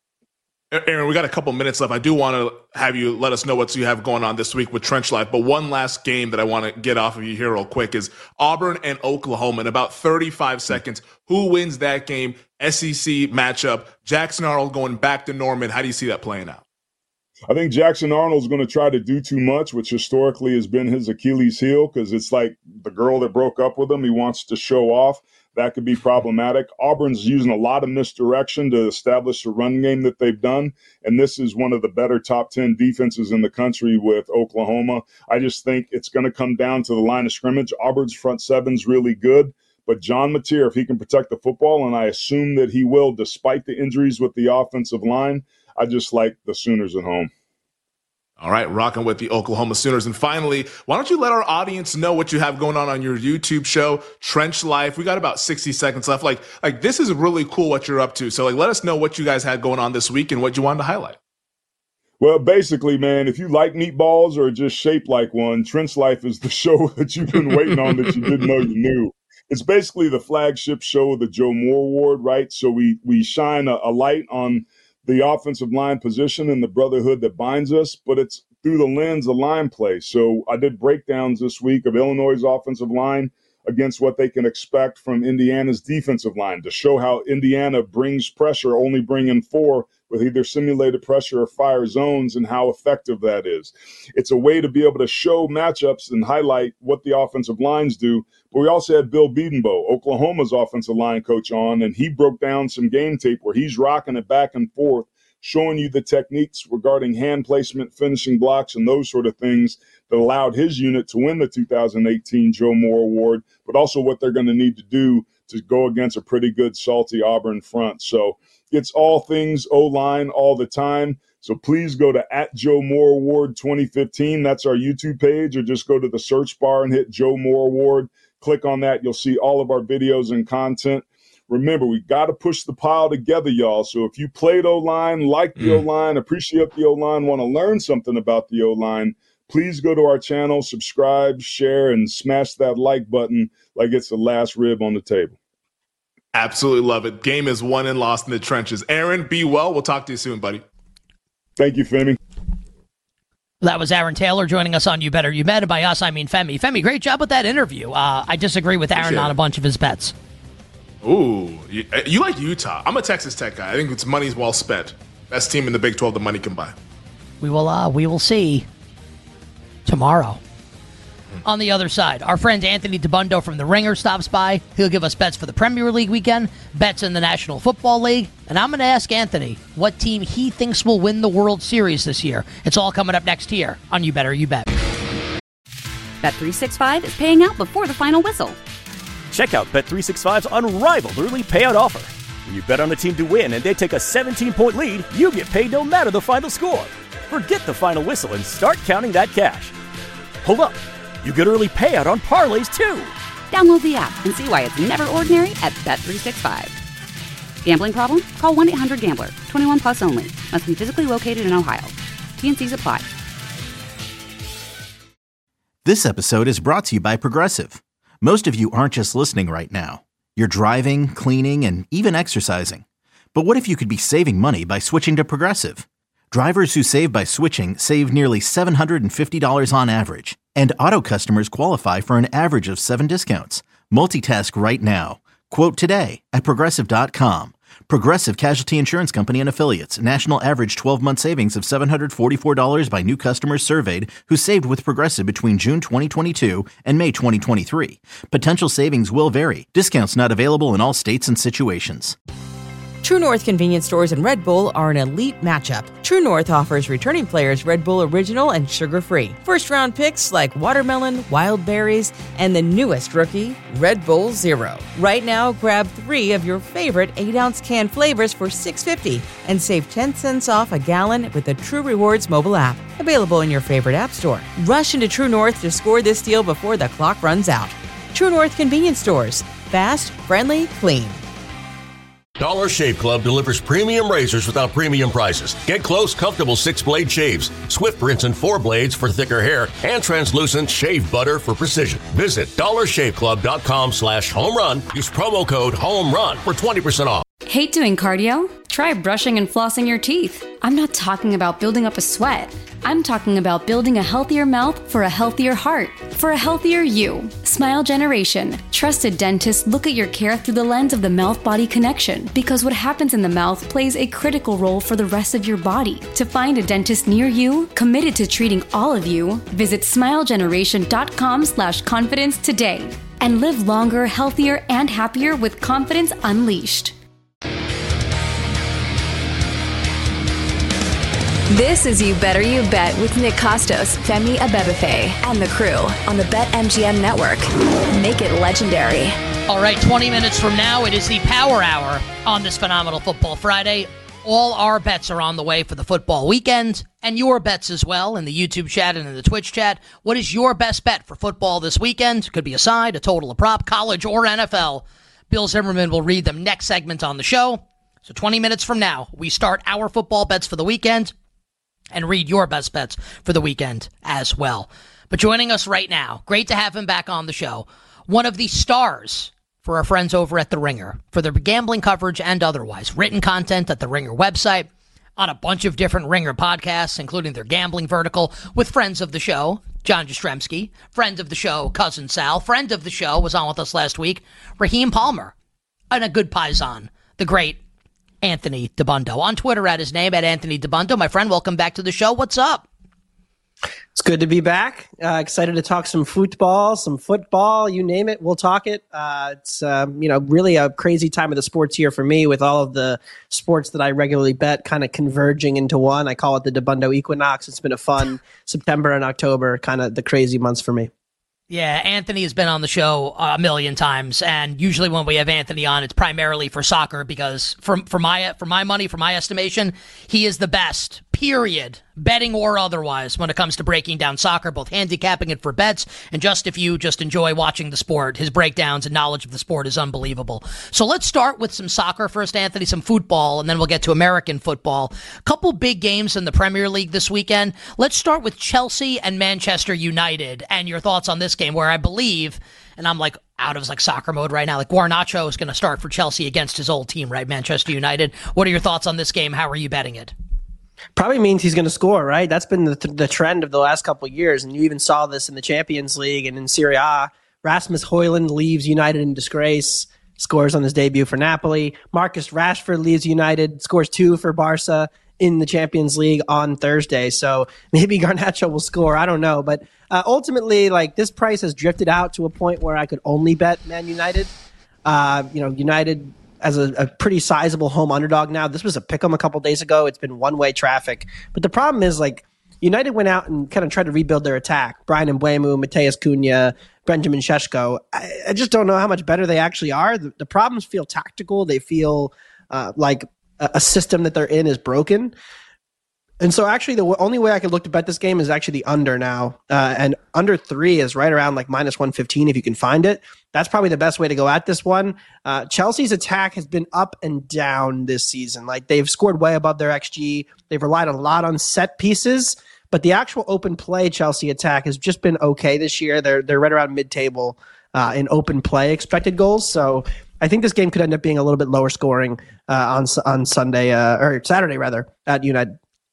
Aaron, we got a couple minutes left. I do want to have you let us know what you have going on this week with Trench Life. But one last game that I want to get off of you here real quick is Auburn and Oklahoma in about 35 seconds. Who wins that game? SEC matchup. Jackson Arnold going back to Norman. How do you see that playing out? I think Jackson Arnold's going to try to do too much, which historically has been his Achilles heel, because it's like the girl that broke up with him. He wants to show off. That could be problematic. Auburn's using a lot of misdirection to establish the run game that they've done, and this is one of the better top 10 defenses in the country with Oklahoma. I just think it's going to come down to the line of scrimmage. Auburn's front seven's really good, but John Mateer, if he can protect the football, and I assume that he will despite the injuries with the offensive line, I just like the Sooners at home. All right, rocking with the Oklahoma Sooners. And finally, why don't you let our audience know what you have going on your YouTube show, Trench Life? We got about 60 seconds left. Like this is really cool what you're up to. So let us know what you guys had going on this week and what you wanted to highlight. Well, basically, man, if you like meatballs or just shaped like one, Trench Life is the show that you've been waiting on that you didn't know you knew. It's basically the flagship show of the Joe Moore Award, right? So we shine a light on the offensive line position and the brotherhood that binds us, but it's through the lens of line play. So I did breakdowns this week of Illinois' offensive line against what they can expect from Indiana's defensive line to show how Indiana brings pressure, only bringing 4 with either simulated pressure or fire zones, and how effective that is. It's a way to be able to show matchups and highlight what the offensive lines do. But we also had Bill Bedenbaugh, Oklahoma's offensive line coach, on, and he broke down some game tape where he's rocking it back and forth, showing you the techniques regarding hand placement, finishing blocks, and those sort of things that allowed his unit to win the 2018 Joe Moore Award, but also what they're going to need to do to go against a pretty good, salty Auburn front. So it's all things O-line all the time. So please go to @JoeMooreAward 2015. That's our YouTube page, or just go to the search bar and hit Joe Moore Award. Click on that. You'll see all of our videos and content. Remember, we got to push the pile together, y'all. So if you played O-line, like the O-line, appreciate the O-line, want to learn something about the O-line, please go to our channel, subscribe, share, and smash that like button like it's the last rib on the table. Absolutely love it. Game is won and lost in the trenches. Aaron, be well. We'll talk to you soon, buddy. Thank you, Femi. That was Aaron Taylor joining us on You Better You Bet. By us, I mean Femi. Femi, great job with that interview. I disagree with Aaron on a bunch of his bets. Ooh, you like Utah. I'm a Texas Tech guy. I think it's money's well spent. Best team in the Big 12 the money can buy. We will see tomorrow. On the other side, our friend Anthony DeBundo from The Ringer stops by. He'll give us bets for the Premier League weekend, bets in the National Football League, and I'm going to ask Anthony what team he thinks will win the World Series this year. It's all coming up next here on You Better You Bet. Bet365 is paying out before the final whistle. Check out Bet365's unrivaled early payout offer. When you bet on a team to win and they take a 17-point lead, you get paid no matter the final score. Forget the final whistle and start counting that cash. Hold up. You get early payout on parlays, too. Download the app and see why it's never ordinary at Bet365. Gambling problem? Call 1-800-GAMBLER. 21 plus only. Must be physically located in Ohio. T&Cs apply. This episode is brought to you by Progressive. Most of you aren't just listening right now. You're driving, cleaning, and even exercising. But what if you could be saving money by switching to Progressive? Drivers who save by switching save nearly $750 on average. And auto customers qualify for an average of 7 discounts. Multitask right now. Quote today at Progressive.com. Progressive Casualty Insurance Company and Affiliates. National average 12-month savings of $744 by new customers surveyed who saved with Progressive between June 2022 and May 2023. Potential savings will vary. Discounts not available in all states and situations. True North convenience stores and Red Bull are an elite matchup. True North offers returning players Red Bull Original and sugar-free. First-round picks like watermelon, wild berries, and the newest rookie, Red Bull Zero. Right now, grab 3 of your favorite 8-ounce can flavors for $6.50 and save 10 cents off a gallon with the True Rewards mobile app. Available in your favorite app store. Rush into True North to score this deal before the clock runs out. True North convenience stores. Fast, friendly, clean. Dollar Shave Club delivers premium razors without premium prices. Get close, comfortable 6-blade shaves, swift rinse and 4 blades for thicker hair, and translucent shave butter for precision. Visit dollarshaveclub.com/homerun. Use promo code HOMERUN for 20% off. Hate doing cardio? Try brushing and flossing your teeth. I'm not talking about building up a sweat. I'm talking about building a healthier mouth for a healthier heart, for a healthier you. Smile Generation. Trusted dentists look at your care through the lens of the mouth-body connection, because what happens in the mouth plays a critical role for the rest of your body. To find a dentist near you, committed to treating all of you, visit smilegeneration.com/confidence today and live longer, healthier, and happier with confidence unleashed. This is You Better You Bet with Nick Costos, Femi Abebefe, and the crew on the BetMGM network. Make it legendary. All right, 20 minutes from now, it is the Power Hour on this phenomenal Football Friday. All our bets are on the way for the football weekend, and your bets as well in the YouTube chat and in the Twitch chat. What is your best bet for football this weekend? Could be a side, a total, a prop, college, or NFL. Bill Zimmerman will read them next segment on the show. So 20 minutes from now, we start our football bets for the weekend and read your best bets for the weekend as well. But joining us right now, great to have him back on the show, one of the stars for our friends over at The Ringer, for their gambling coverage and otherwise, written content at The Ringer website, on a bunch of different Ringer podcasts, including their gambling vertical, with friends of the show, John Jastrzemski, friend of the show, Cousin Sal, friend of the show, was on with us last week, Raheem Palmer, and a good paisan, the great Anthony Dabbundo. On Twitter at his name, at Anthony Dabbundo. My friend, welcome back to the show. What's up? It's good to be back. Excited to talk some football, you name it, we'll talk it. It's really a crazy time of the sports year for me, with all of the sports that I regularly bet kind of converging into one. I call it the Dabbundo Equinox. It's been a fun September and October, kind of the crazy months for me. Yeah, Anthony has been on the show a million times, and usually when we have Anthony on, it's primarily for soccer, because for my money, for my estimation, he is the best, period, betting or otherwise, when it comes to breaking down soccer, both handicapping it for bets and just if you just enjoy watching the sport. His breakdowns and knowledge of the sport is unbelievable. So let's start with some soccer first, Anthony, some football, and then we'll get to American football. A couple big games in the Premier League this weekend. Let's start with Chelsea and Manchester United, and your thoughts on this game, where I believe, and I'm like out of soccer mode right now, like Garnacho is going to start for Chelsea against his old team, right? Manchester United. What are your thoughts on this game? How are you betting it? Probably means he's going to score, right? That's been the trend of the last couple of years, and you even saw this in the Champions League and in Serie A. Rasmus Højlund leaves United in disgrace, scores on his debut for Napoli. Marcus Rashford leaves United, scores 2 for Barca in the Champions League on Thursday. So maybe Garnacho will score. I don't know. But ultimately, this price has drifted out to a point where I could only bet Man United. United as a pretty sizable home underdog now. This was a pick'em a couple days ago. It's been one-way traffic. But the problem is, United went out and kind of tried to rebuild their attack. Bryan Mbeumo, Matheus Cunha, Benjamin Šeško. I just don't know how much better they actually are. The problems feel tactical. They feel like a system that they're in is broken. And so actually the only way I could look to bet this game is actually the under now. And under 3 is right around like minus 115 if you can find it. That's probably the best way to go at this one. Chelsea's attack has been up and down this season. Like they've scored way above their XG. They've relied a lot on set pieces, but the actual open play Chelsea attack has just been okay this year. They're right around mid-table in open play expected goals. So I think this game could end up being a little bit lower scoring on Sunday or Saturday rather at United.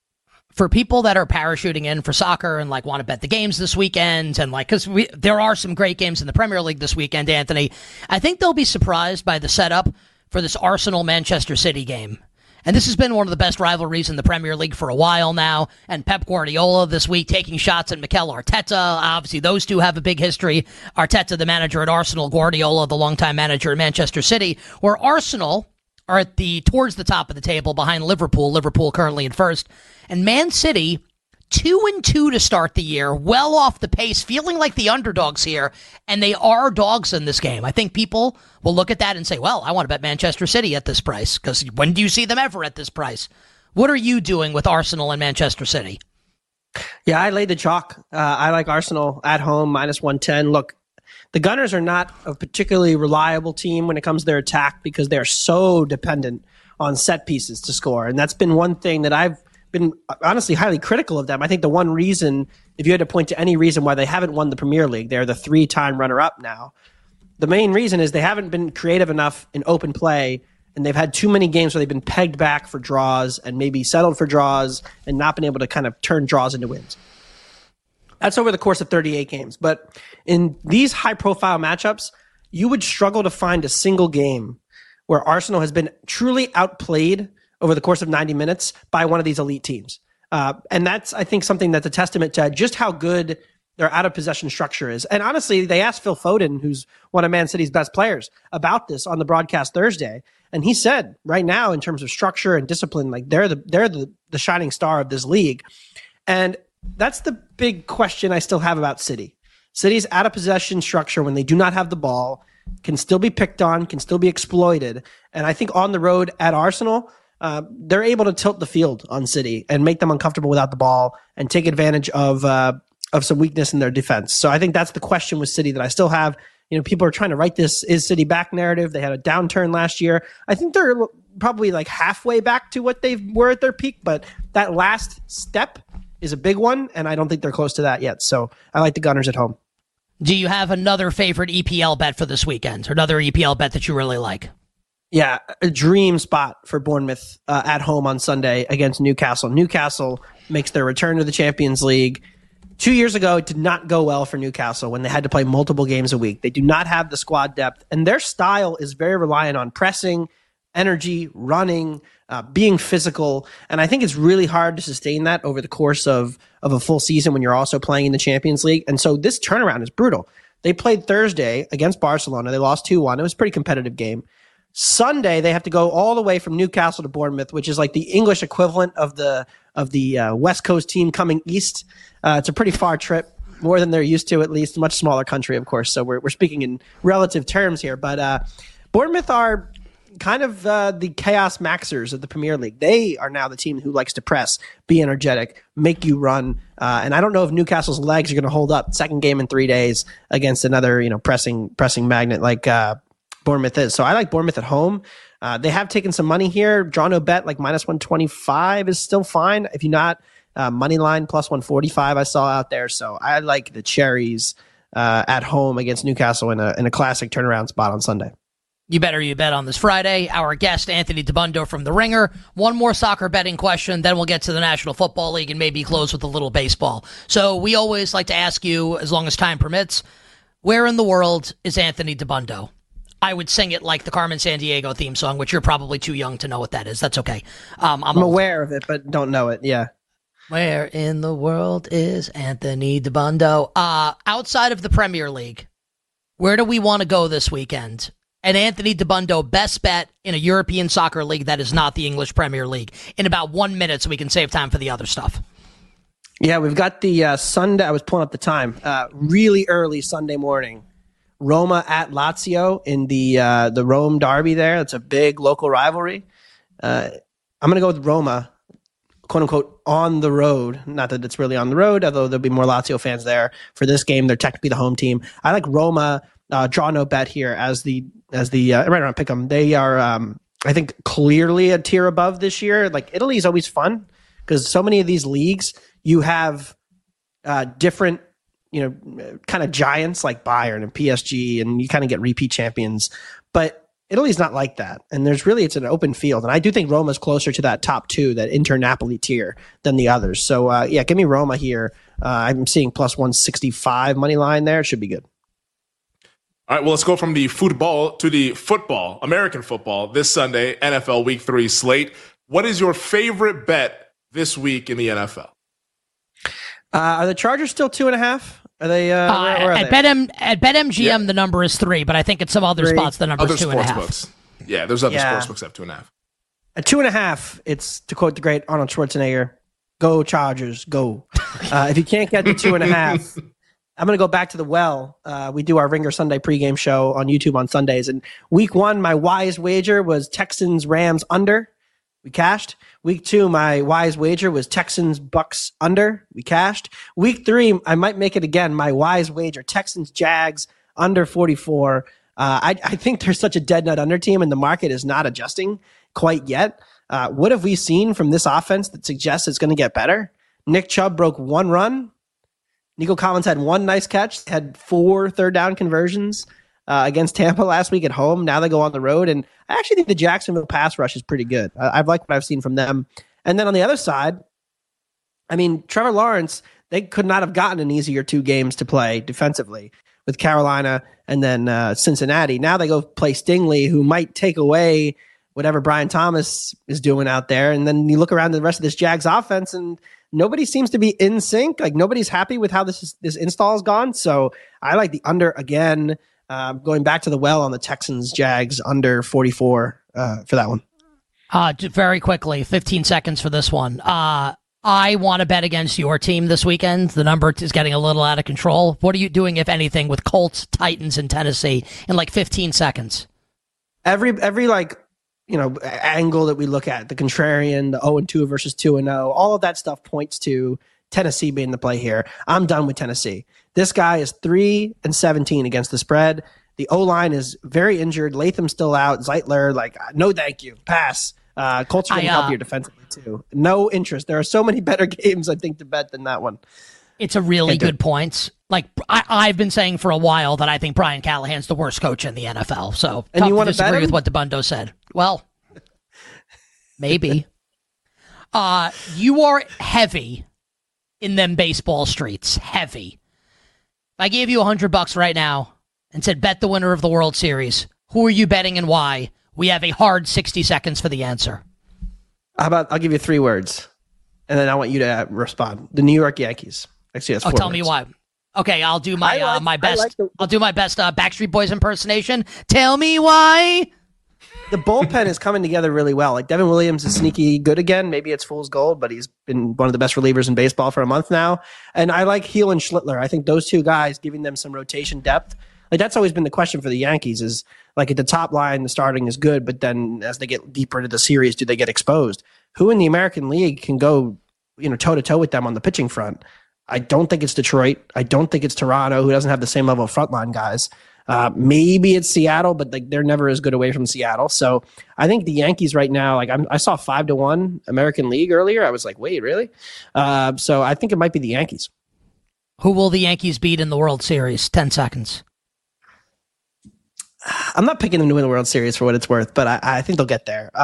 For people that are parachuting in for soccer and like want to bet the games this weekend and like, because there are some great games in the Premier League this weekend, Anthony, I think they'll be surprised by the setup for this Arsenal-Manchester City game. And this has been one of the best rivalries in the Premier League for a while now. And Pep Guardiola this week taking shots at Mikel Arteta. Obviously, those two have a big history. Arteta, the manager at Arsenal, Guardiola, the longtime manager at Manchester City, where Arsenal are at towards the top of the table behind Liverpool. Liverpool currently in first. And Man City, 2-2 to start the year, well off the pace, feeling like the underdogs here, and they are dogs in this game. I think people will look at that and say, well, I want to bet Manchester City at this price, because when do you see them ever at this price? What are you doing with Arsenal and Manchester City? Yeah, I laid the chalk. I like Arsenal at home, minus 110. Look, the Gunners are not a particularly reliable team when it comes to their attack because they're so dependent on set pieces to score, and that's been one thing that I've been honestly highly critical of them. I think the one reason, if you had to point to any reason why they haven't won the Premier League, they're the 3-time runner-up now. The main reason is they haven't been creative enough in open play, and they've had too many games where they've been pegged back for draws and maybe settled for draws and not been able to kind of turn draws into wins. That's over the course of 38 games. But in these high-profile matchups, you would struggle to find a single game where Arsenal has been truly outplayed over the course of 90 minutes by one of these elite teams. And that's, I think, something that's a testament to just how good their out-of-possession structure is. And honestly, they asked Phil Foden, who's one of Man City's best players, about this on the broadcast Thursday. And he said, right now, in terms of structure and discipline, like they're the shining star of this league. And that's the big question I still have about City. City's out-of-possession structure, when they do not have the ball, can still be picked on, can still be exploited. And I think on the road at Arsenal, they're able to tilt the field on City and make them uncomfortable without the ball and take advantage of some weakness in their defense. So I think that's the question with City that I still have. You know, people are trying to write this is City back narrative. They had a downturn last year. I think they're probably like halfway back to what they were at their peak, but that last step is a big one, and I don't think they're close to that yet. So I like the Gunners at home. Do you have another favorite EPL bet for this weekend, or another EPL bet that you really like? Yeah, a dream spot for Bournemouth at home on Sunday against Newcastle. Newcastle makes their return to the Champions League. 2 years ago, it did not go well for Newcastle when they had to play multiple games a week. They do not have the squad depth, and their style is very reliant on pressing, energy, running, being physical. And I think it's really hard to sustain that over the course of a full season when you're also playing in the Champions League. And so this turnaround is brutal. They played Thursday against Barcelona. They lost 2-1. It was a pretty competitive game. Sunday, they have to go all the way from Newcastle to Bournemouth, which is like the English equivalent of the West Coast team coming east. It's a pretty far trip, more than they're used to, at least. Much smaller country, of course. So we're speaking in relative terms here. But Bournemouth are kind of the chaos maxers of the Premier League. They are now the team who likes to press, be energetic, make you run. And I don't know if Newcastle's legs are going to hold up. Second game in 3 days against another, pressing magnet like Bournemouth is. So I like Bournemouth at home. They have taken some money here. Draw no bet, like minus 125 is still fine. If you're not, money line plus 145 I saw out there. So I like the Cherries at home against Newcastle in a classic turnaround spot on Sunday. You better you bet on this Friday. Our guest, Anthony Dabbundo from The Ringer. One more soccer betting question, then we'll get to the National Football League and maybe close with a little baseball. So we always like to ask you, as long as time permits, where in the world is Anthony Dabbundo? I would sing it like the Carmen Sandiego theme song, which you're probably too young to know what that is. That's okay. I'm aware of it, but don't know it. Yeah. Where in the world is Anthony Dabbundo? Outside of the Premier League, where do we want to go this weekend? And Anthony Dabbundo, best bet in a European soccer league that is not the English Premier League, in about 1 minute so we can save time for the other stuff. Yeah, we've got the Sunday. I was pulling up the time. Really early Sunday morning. Roma at Lazio in the Rome derby there. That's a big local rivalry. I'm going to go with Roma, quote unquote, on the road. Not that it's really on the road, although there'll be more Lazio fans there for this game. They're technically the home team. I like Roma, draw no bet here as the right around pick'em. They are, I think, clearly a tier above this year. Like Italy is always fun because so many of these leagues, you have different, kind of giants like Bayern and PSG, and you kind of get repeat champions. But Italy's not like that. And it's an open field. And I do think Roma's closer to that top two, that Inter-Napoli tier, than the others. So, give me Roma here. I'm seeing plus 165 money line there. It should be good. All right, well, let's go from the football to the football, American football, this Sunday, NFL Week 3 slate. What is your favorite bet this week in the NFL? Are the Chargers still 2.5? Are they? Where are at they? BetMGM, the number is 3, but I think at some other spots the number is 2.5. Books. Yeah, there's other sports books that have 2.5. At 2.5, it's, to quote the great Arnold Schwarzenegger, "Go Chargers, go!" If you can't get to 2.5, I'm going to go back to the well. We do our Ringer Sunday pregame show on YouTube on Sundays, and week 1, my wise wager was Texans Rams under. We cashed. Week 2, my wise wager was Texans Bucks under. We cashed. Week 3, I might make it again. My wise wager, Texans Jags under 44. I think there's such a dead nut under team, and the market is not adjusting quite yet. What have we seen from this offense that suggests it's going to get better? Nick Chubb broke 1 run. Nico Collins had 1 nice catch. Had 4 third down conversions against Tampa last week at home. Now they go on the road, and I actually think the Jacksonville pass rush is pretty good. I've liked what I've seen from them. And then on the other side, I mean, Trevor Lawrence, they could not have gotten an easier 2 games to play defensively with Carolina and then Cincinnati. Now they go play Stingley, who might take away whatever Brian Thomas is doing out there. And then you look around the rest of this Jags offense, and nobody seems to be in sync. Like, nobody's happy with how this install has gone. So I like the under again. Going back to the well on the Texans Jags under 44 for that one. Very quickly, 15 seconds for this one. I want to bet against your team this weekend. The number is getting a little out of control. What are you doing, if anything, with Colts, Titans, and Tennessee in like 15 seconds? Every angle that we look at, the contrarian, the 0-2 versus 2-0, all of that stuff points to Tennessee being the play here. I'm done with Tennessee. This guy is 3-17 against the spread. The O-line is very injured. Latham's still out. Zeitler, no thank you. Pass. Colts are going to help you defensively, too. No interest. There are so many better games, I think, to bet than that one. It's a really good point. Like, I've been saying for a while that I think Brian Callahan's the worst coach in the NFL. So, and you want to disagree with what DeBundo said? Well, maybe. You are heavy in them baseball streets. Heavy. If I gave you $100 right now and said, bet the winner of the World Series, who are you betting and why? We have a hard 60 seconds for the answer. How about I'll give you 3 words, and then I want you to respond. The New York Yankees. Actually, that's 4 tell words. me why. Okay, I'll do my my best. I'll do my best Backstreet Boys impersonation. Tell me why. The bullpen is coming together really well. Like, Devin Williams is sneaky good again. Maybe it's fool's gold, but he's been one of the best relievers in baseball for a month now. And I like Heel and Schlittler. I think those 2 guys, giving them some rotation depth. Like, that's always been the question for the Yankees is, like, at the top line, the starting is good, but then as they get deeper into the series, do they get exposed? Who in the American League can go, toe-to-toe with them on the pitching front? I don't think it's Detroit. I don't think it's Toronto, who doesn't have the same level of frontline guys. Maybe it's Seattle, but they're never as good away from Seattle. So I think the Yankees right now, I saw 5-1 American League earlier. I was like, wait, really? So I think it might be the Yankees. Who will the Yankees beat in the World Series? 10 seconds. I'm not picking them to win the World Series for what it's worth, but I think they'll get there.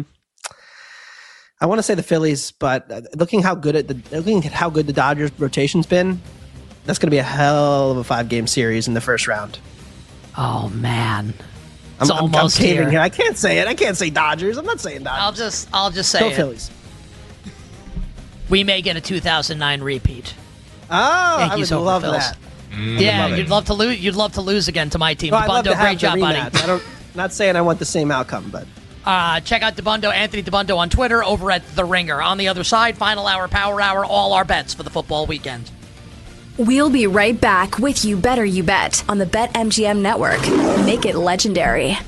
I want to say the Phillies, but looking at how good the Dodgers rotation's been, that's going to be a hell of a 5-game series in the first round. Oh man, I'm almost here. I can't say it. I can't say Dodgers. I'm not saying Dodgers. I'll just say go Phillies. We may get a 2009 repeat. Oh, Yankees, I would love that. Yeah, you'd love to lose. You'd love to lose again to my team. Well, Bundo, great job, buddy. I'm not saying I want the same outcome, but Check out DeBundo, Anthony DeBundo on Twitter, over at The Ringer. On the other side, final hour, power hour, all our bets for the football weekend. We'll be right back with You Better You Bet on the BetMGM Network. Make it legendary.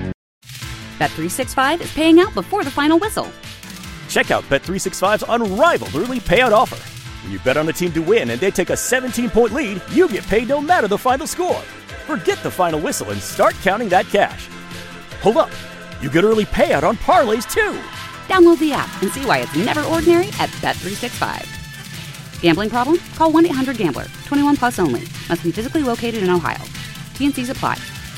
Bet365 is paying out before the final whistle. Check out Bet365's unrivaled early payout offer. When you bet on a team to win and they take a 17-point lead, you get paid no matter the final score. Forget the final whistle and start counting that cash. Hold up. You get early payout on parlays, too. Download the app and see why it's never ordinary at Bet365. Gambling problem? Call 1-800-GAMBLER. 21 plus only. Must be physically located in Ohio. T&Cs apply.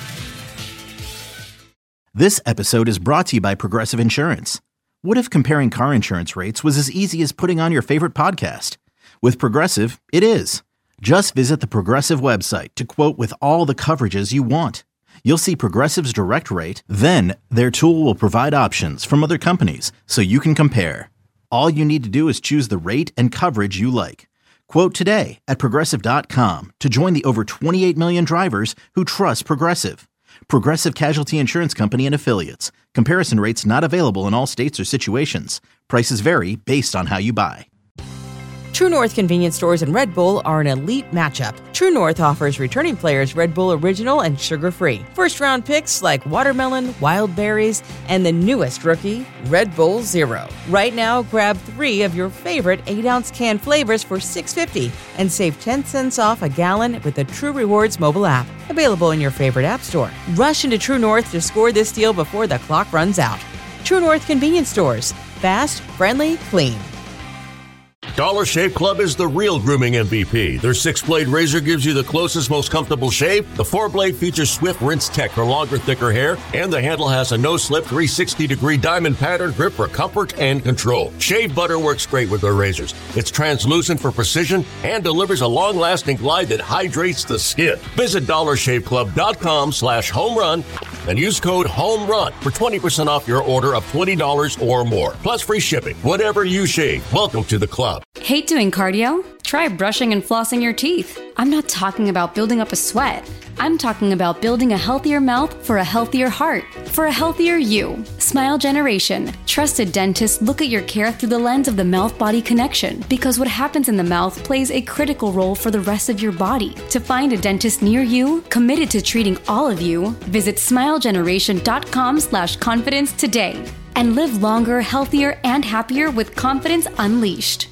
This episode is brought to you by Progressive Insurance. What if comparing car insurance rates was as easy as putting on your favorite podcast? With Progressive, it is. Just visit the Progressive website to quote with all the coverages you want. You'll see Progressive's direct rate, then their tool will provide options from other companies so you can compare. All you need to do is choose the rate and coverage you like. Quote today at Progressive.com to join the over 28 million drivers who trust Progressive. Progressive Casualty Insurance Company and Affiliates. Comparison rates not available in all states or situations. Prices vary based on how you buy. True North convenience stores and Red Bull are an elite matchup. True North offers returning players Red Bull Original and sugar-free. First-round picks like watermelon, wild berries, and the newest rookie, Red Bull Zero. Right now, grab 3 of your favorite 8-ounce can flavors for $6.50 and save 10 cents off a gallon with the True Rewards mobile app. Available in your favorite app store. Rush into True North to score this deal before the clock runs out. True North convenience stores. Fast, friendly, clean. Dollar Shave Club is the real grooming MVP. Their 6-blade razor gives you the closest, most comfortable shave. The 4-blade features swift rinse tech for longer, thicker hair. And the handle has a no-slip 360-degree diamond pattern grip for comfort and control. Shave butter works great with their razors. It's translucent for precision and delivers a long-lasting glide that hydrates the skin. Visit DollarShaveClub.com/homerun and use code HOMERUN for 20% off your order of $20 or more. Plus free shipping. Whatever you shave, welcome to the club. Hate doing cardio? Try brushing and flossing your teeth. I'm not talking about building up a sweat. I'm talking about building a healthier mouth for a healthier heart, for a healthier you. Smile Generation. Trusted dentists look at your care through the lens of the mouth-body connection, because what happens in the mouth plays a critical role for the rest of your body. To find a dentist near you, committed to treating all of you, visit smilegeneration.com/confidence today and live longer, healthier, and happier with confidence unleashed.